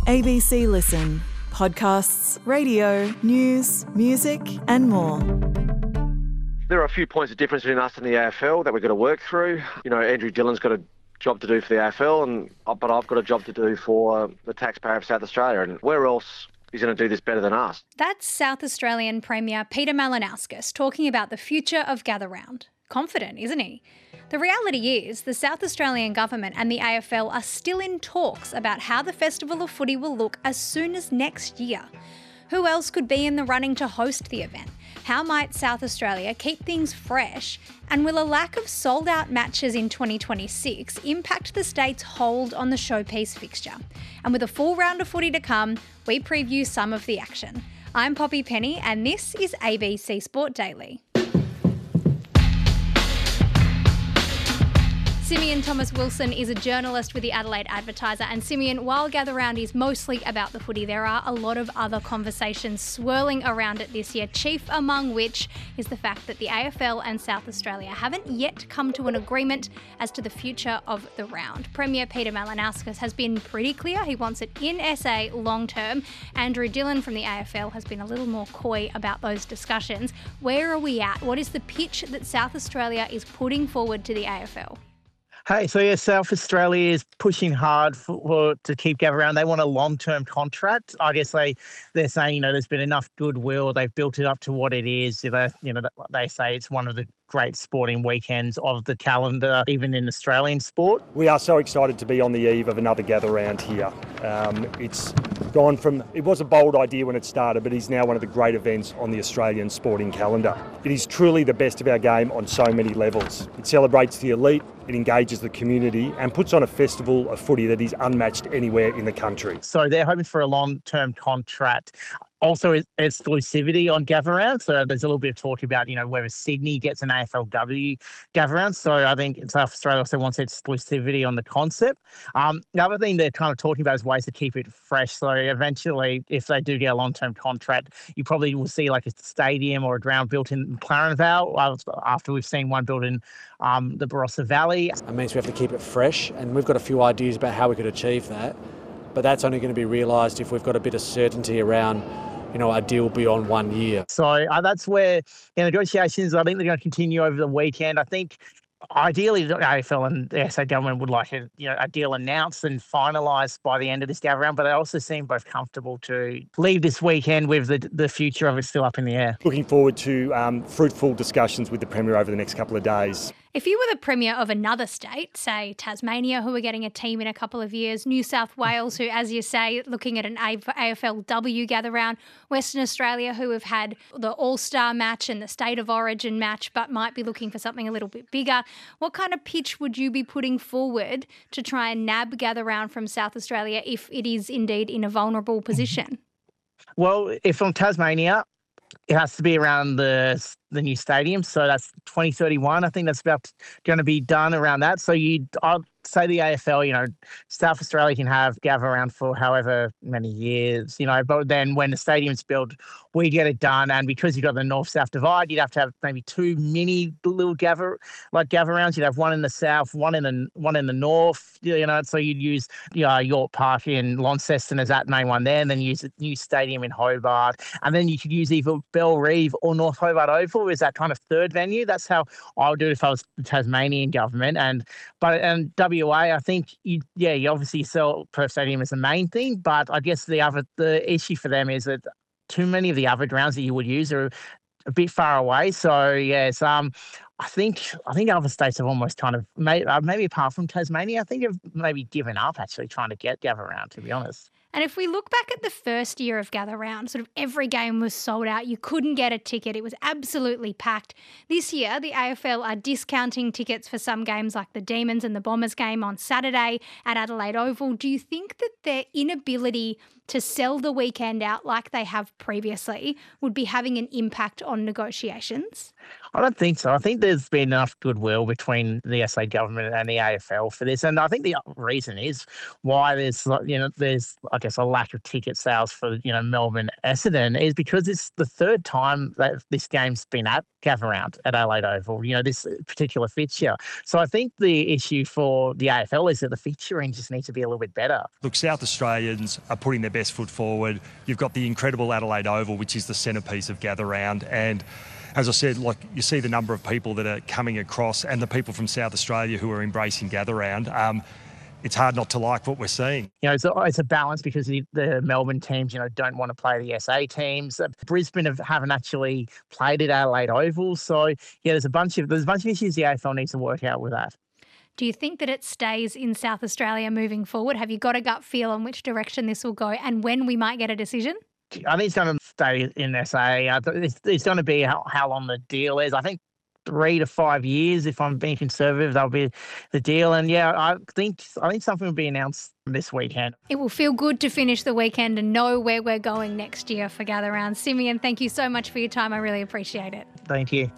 ABC Listen. Podcasts, radio, news, music and more. There are a few points of difference between us and the AFL that we've got to work through. You know, Andrew Dillon's got a job to do for the AFL, but I've got a job to do for the taxpayer of South Australia. And where else is going to do this better than us? That's South Australian Premier Peter Malinauskas talking about the future of Gather Round. Confident, isn't he? The reality is the South Australian government and the AFL are still in talks about how the Festival of Footy will look as soon as next year. Who else could be in the running to host the event? How might South Australia keep things fresh? And will a lack of sold-out matches in 2026 impact the state's hold on the showpiece fixture? And with a full round of footy to come, we preview some of the action. I'm Poppy Penny and this is ABC Sport Daily. Simeon Thomas-Wilson is a journalist with the Adelaide Advertiser. And Simeon, while Gather Round is mostly about the footy, there are a lot of other conversations swirling around it this year, chief among which is the fact that the AFL and South Australia haven't yet come to an agreement as to the future of the round. Premier Peter Malinauskas has been pretty clear he wants it in SA long term. Andrew Dillon from the AFL has been a little more coy about those discussions. Where are we at? What is the pitch that South Australia is putting forward to the AFL? Hey, South Australia is pushing hard to keep Gather Round. They want a long-term contract. I guess they're saying, there's been enough goodwill. They've built it up to what it is. They say it's one of the great sporting weekends of the calendar, even in Australian sport. We are so excited to be on the eve of another Gather Round here. It's gone from, it was a bold idea when it started, but it's now one of the great events on the Australian sporting calendar. It is truly the best of our game on so many levels. It celebrates the elite, it engages the community and puts on a festival of footy that is unmatched anywhere in the country. So they're hoping for a long-term contract. Also, exclusivity on Gather Round. So there's a little bit of talk about, whether Sydney gets an AFLW Gather Round. So I think South Australia also wants exclusivity on the concept. The other thing they're kind of talking about is ways to keep it fresh. So eventually, if they do get a long-term contract, you probably will see like a stadium or a ground built in Clarence Vale after we've seen one built in the Barossa Valley. It means we have to keep it fresh, and we've got a few ideas about how we could achieve that. But that's only going to be realised if we've got a bit of certainty around a deal beyond 1 year. So that's where negotiations, I think they're going to continue over the weekend. I think ideally the AFL and the SA government would like a deal announced and finalised by the end of this Gather Round, but they also seem both comfortable to leave this weekend with the future of it still up in the air. Looking forward to fruitful discussions with the Premier over the next couple of days. If you were the Premier of another state, say Tasmania, who are getting a team in a couple of years, New South Wales, who, as you say, looking at an AFLW Gather Round, Western Australia, who have had the All-Star match and the State of Origin match, but might be looking for something a little bit bigger, what kind of pitch would you be putting forward to try and nab Gather Round from South Australia if it is indeed in a vulnerable position? Well, if from Tasmania, it has to be around the new stadium. So that's 2031. I think that's about going to be done around that. So I'd say the AFL, South Australia can have Gather Round for however many years, but then when the stadium's built, we get it done. And because you've got the north-south divide, you'd have to have maybe two mini little Gather Rounds. You'd have one in the south, one in the north, so you'd use York Park in Launceston as that main one there, and then use a new stadium in Hobart. And then you could use either Bellerive or North Hobart Oval as that kind of third venue. That's how I would do it if I was the Tasmanian government. And WA, I think you obviously sell Perth Stadium as the main thing, but I guess the issue for them is that too many of the other grounds that you would use are a bit far away. So yes, I think other states have almost kind of maybe apart from Tasmania, I think have maybe given up actually trying to get Gather Round, to be honest. And if we look back at the first year of Gather Round, sort of every game was sold out. You couldn't get a ticket. It was absolutely packed. This year, the AFL are discounting tickets for some games like the Demons and the Bombers game on Saturday at Adelaide Oval. Do you think that their inability to sell the weekend out like they have previously would be having an impact on negotiations? I don't think so. I think there's been enough goodwill between the SA government and the AFL for this, and I think the reason is why there's I guess a lack of ticket sales for Melbourne Essendon is because it's the third time that this game's been at Gather Round at Adelaide Oval. This particular fixture. So I think the issue for the AFL is that the fixturing just needs to be a little bit better. Look, South Australians are putting their best foot forward. You've got the incredible Adelaide Oval, which is the centrepiece of Gather Round, and as I said, you see the number of people that are coming across and the people from South Australia who are embracing Gather Round. It's hard not to like what we're seeing. It's a balance because the Melbourne teams, don't want to play the SA teams. Brisbane haven't actually played at Adelaide Oval. So, there's a bunch of issues the AFL needs to work out with that. Do you think that it stays in South Australia moving forward? Have you got a gut feel on which direction this will go and when we might get a decision? I think it's going to stay in SA. It's going to be how long the deal is. I think 3 to 5 years, if I'm being conservative, that'll be the deal. And I think something will be announced this weekend. It will feel good to finish the weekend and know where we're going next year for Gather Round. Simeon, thank you so much for your time. I really appreciate it. Thank you.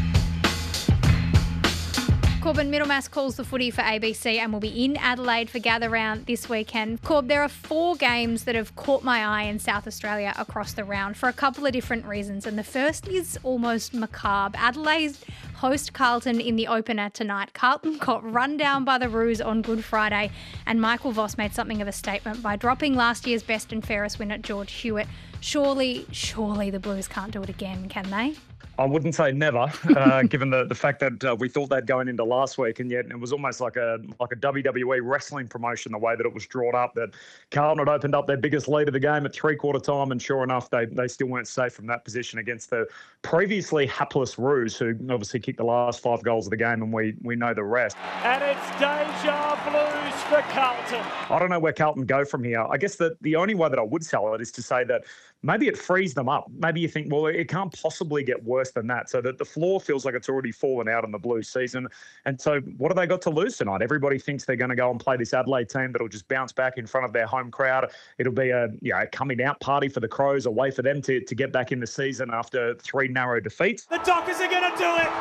Corbin Middlemass calls the footy for ABC and will be in Adelaide for Gather Round this weekend. Corb, there are 4 games that have caught my eye in South Australia across the round for a couple of different reasons. And the first is almost macabre. Adelaide host Carlton in the opener tonight. Carlton got run down by the Roos on Good Friday, and Michael Voss made something of a statement by dropping last year's best and fairest winner, George Hewitt. Surely the Blues can't do it again, can they? I wouldn't say never, given the fact that we thought they'd going into last week, and yet it was almost like a WWE wrestling promotion, the way that it was drawn up, that Carlton had opened up their biggest lead of the game at three-quarter time, and sure enough, they still weren't safe from that position against the previously hapless Roos, who obviously kicked the last 5 goals of the game, and we know the rest. And it's deja blues for Carlton. I don't know where Carlton go from here. I guess that the only way that I would sell it is to say that maybe it frees them up. Maybe you think, well, it can't possibly get worse than that. So that the floor feels like it's already fallen out in the Blues season. And so what have they got to lose tonight? Everybody thinks they're going to go and play this Adelaide team that'll just bounce back in front of their home crowd. It'll be a coming out party for the Crows, a way for them to get back in the season after 3 narrow defeats. The Dockers are going to do it.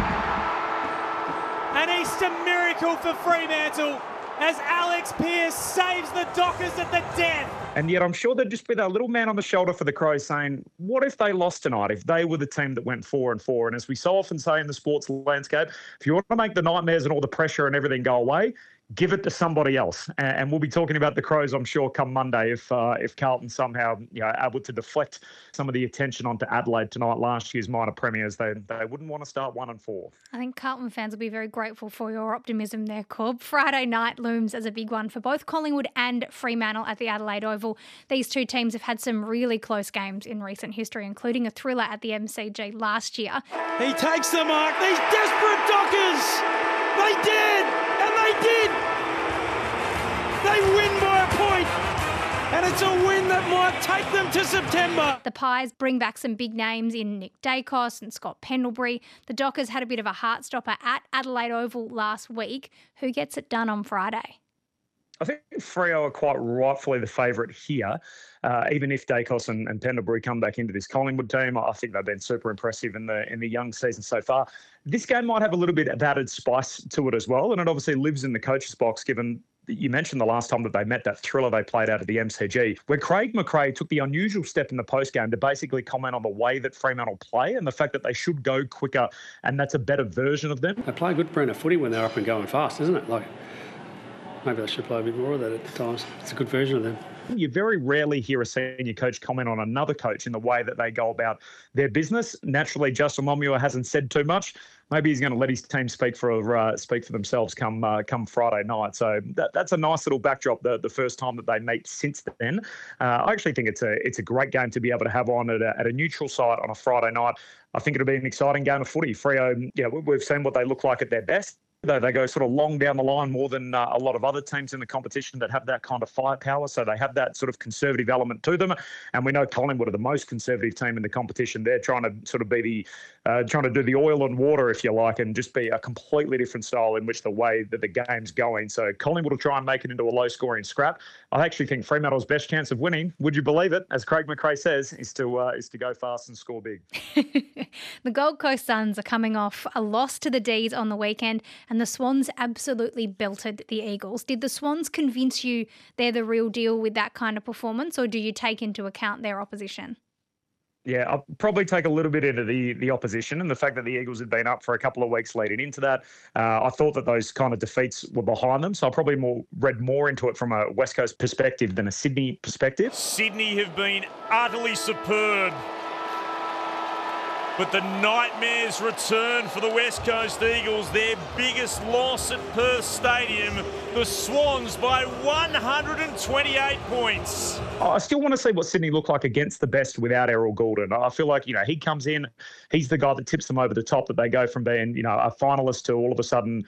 An Easter miracle for Fremantle as Alex Pearce saves the Dockers at the death. And yet I'm sure there'd just be that little man on the shoulder for the Crows saying, what if they lost tonight, if they were the team that went 4-4? And as we so often say in the sports landscape, if you want to make the nightmares and all the pressure and everything go away, give it to somebody else. And we'll be talking about the Crows, I'm sure, come Monday if Carlton somehow able to deflect some of the attention onto Adelaide tonight, last year's minor premiers. They wouldn't want to start 1-4. I think Carlton fans will be very grateful for your optimism there, Corb. Friday night looms as a big one for both Collingwood and Fremantle at the Adelaide Oval. These two teams have had some really close games in recent history, including a thriller at the MCG last year. He takes the mark. These desperate Dockers! They did! And they did! They win by a point! And it's a win that might take them to September. The Pies bring back some big names in Nick Dacos and Scott Pendlebury. The Dockers had a bit of a heartstopper at Adelaide Oval last week. Who gets it done on Friday? I think Freo are quite rightfully the favourite here. Even if Dacos and Pendlebury come back into this Collingwood team, I think they've been super impressive in the young season so far. This game might have a little bit of added spice to it as well, and it obviously lives in the coach's box, given you mentioned the last time that they met, that thriller they played out at the MCG, where Craig McRae took the unusual step in the postgame to basically comment on the way that Fremantle play and the fact that they should go quicker, and that's a better version of them. They play a good brand of footy when they're up and going fast, isn't it? Maybe they should play a bit more of that at times. It's a good version of them. You very rarely hear a senior coach comment on another coach in the way that they go about their business. Naturally, Justin Lomua hasn't said too much. Maybe he's going to let his team speak for themselves come Friday night. So that's a nice little backdrop. The first time that they meet since then. I actually think it's a great game to be able to have on at a neutral site on a Friday night. I think it'll be an exciting game of footy. Freo, we've seen what they look like at their best. They go sort of long down the line more than a lot of other teams in the competition that have that kind of firepower. So they have that sort of conservative element to them. And we know Collingwood are the most conservative team in the competition. They're trying to sort of be trying to do the oil and water, if you like, and just be a completely different style in which the way that the game's going. So Collingwood will try and make it into a low-scoring scrap. I actually think Fremantle's best chance of winning, would you believe it, as Craig McRae says, is to go fast and score big. The Gold Coast Suns are coming off a loss to the D's on the weekend, and the Swans absolutely belted the Eagles. Did the Swans convince you they're the real deal with that kind of performance, or do you take into account their opposition? Yeah, I'll probably take a little bit into the opposition and the fact that the Eagles had been up for a couple of weeks leading into that. I thought that those kind of defeats were behind them, so I probably read more into it from a West Coast perspective than a Sydney perspective. Sydney have been utterly superb, but the nightmares return for the West Coast Eagles. Their biggest loss at Perth Stadium, the Swans by 128 points. I still want to see what Sydney look like against the best without Errol Goulden. I feel like, he comes in, he's the guy that tips them over the top, that they go from being, a finalist to all of a sudden,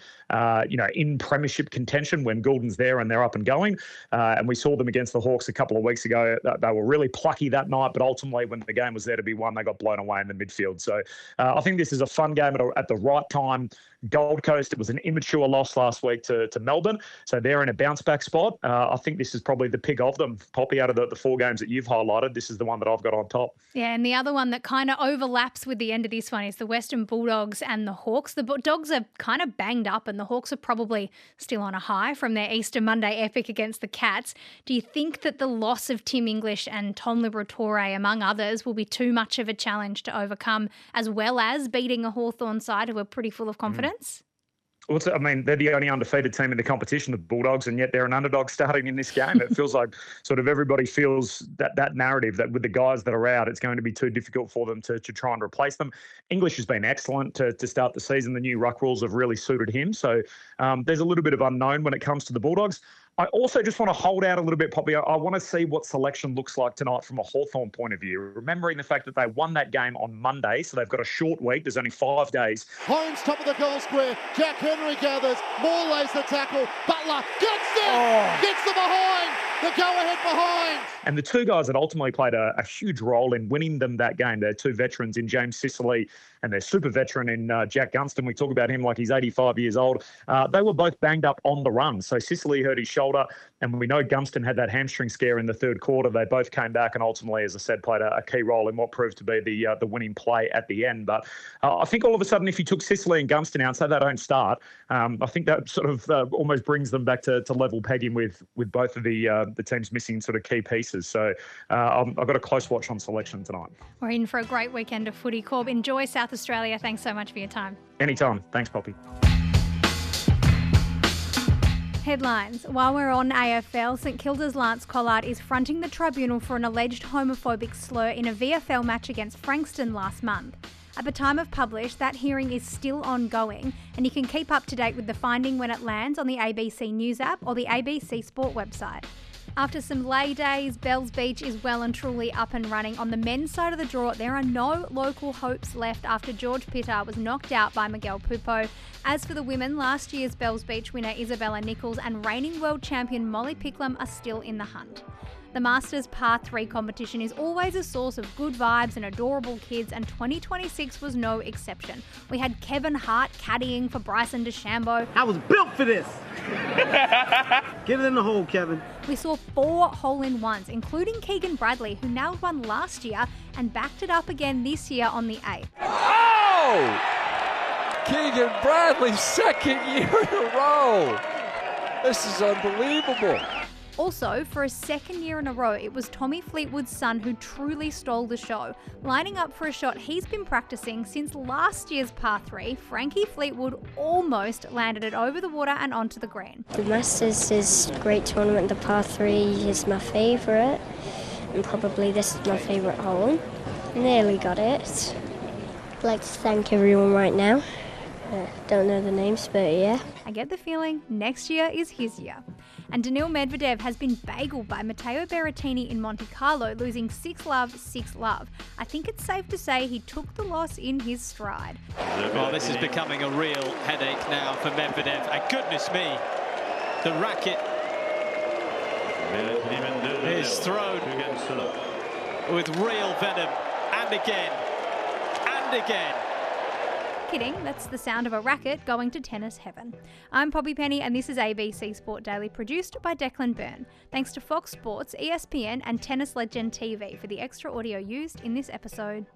in premiership contention when Goulden's there and they're up and going. And we saw them against the Hawks a couple of weeks ago. They were really plucky that night, but ultimately when the game was there to be won, they got blown away in the midfield. So I think this is a fun game at the right time. Gold Coast, it was an immature loss last week to Melbourne, so they're in a bounce-back spot. I think this is probably the pick of them, Poppy, out of the four games that you've highlighted. This is the one that I've got on top. Yeah, and the other one that kind of overlaps with the end of this one is the Western Bulldogs and the Hawks. The Dogs are kind of banged up, and the Hawks are probably still on a high from their Easter Monday epic against the Cats. Do you think that the loss of Tim English and Tom Liberatore, among others, will be too much of a challenge to overcome, as well as beating a Hawthorn side who are pretty full of confidence? Well, they're the only undefeated team in the competition, the Bulldogs, and yet they're an underdog starting in this game. It feels like sort of everybody feels that narrative that with the guys that are out, it's going to be too difficult for them to try and replace them. English has been excellent to start the season. The new ruck rules have really suited him. So there's a little bit of unknown when it comes to the Bulldogs. I also just want to hold out a little bit, Poppy. I want to see what selection looks like tonight from a Hawthorn point of view, remembering the fact that they won that game on Monday, so they've got a short week. There's only 5 days. Holmes, top of the goal square. Jack Henry gathers. Moore lays the tackle. Butler gets there. Gets the behind. The go-ahead behind. And the two guys that ultimately played a huge role in winning them that game, they're two veterans in James Sicily and their super veteran in Jack Gunston. We talk about him like he's 85 years old. They were both banged up on the run. So Sicily hurt his shoulder, and we know Gunston had that hamstring scare in the third quarter. They both came back and ultimately, as I said, played a key role in what proved to be the winning play at the end. But I think all of a sudden, if you took Sicily and Gunston out, say they don't start, I think that sort of almost brings them back to level pegging with both of the teams missing sort of key pieces. So I've got a close watch on selection tonight. We're in for a great weekend of footy, Corb. Enjoy South Australia. Thanks so much for your time. Anytime. Thanks, Poppy. Headlines. While we're on AFL, St Kilda's Lance Collard is fronting the tribunal for an alleged homophobic slur in a VFL match against Frankston last month. At the time of publish, that hearing is still ongoing, and you can keep up to date with the finding when it lands on the ABC News app or the ABC Sport website. After some lay days, Bells Beach is well and truly up and running. On the men's side of the draw, there are no local hopes left after George Pittard was knocked out by Miguel Pupo. As for the women, last year's Bells Beach winner Isabella Nichols and reigning world champion Molly Picklum are still in the hunt. The Masters Par 3 competition is always a source of good vibes and adorable kids, and 2026 was no exception. We had Kevin Hart caddying for Bryson DeChambeau. I was built for this. Get it in the hole, Kevin. We saw 4 hole-in-ones, including Keegan Bradley, who nailed one last year and backed it up again this year on the 8th. Oh! Keegan Bradley's second year in a row. This is unbelievable. Also, for a second year in a row, it was Tommy Fleetwood's son who truly stole the show. Lining up for a shot he's been practicing since last year's Par 3, Frankie Fleetwood almost landed it over the water and onto the green. The Masters is a great tournament. The Par 3 is my favourite, and probably this is my favourite hole. Nearly got it. I'd like to thank everyone right now. Don't know the names, but yeah. I get the feeling next year is his year. And Daniil Medvedev has been bageled by Matteo Berrettini in Monte Carlo, losing 6-love, 6-love. I think it's safe to say he took the loss in his stride. Well, this is becoming a real headache now for Medvedev. And goodness me, the racket is thrown with real venom. And again, and again. Kidding, that's the sound of a racket going to tennis heaven. I'm Poppy Penny and this is ABC Sport Daily, produced by Declan Byrne. Thanks to Fox Sports, ESPN and Tennis Legend TV for the extra audio used in this episode.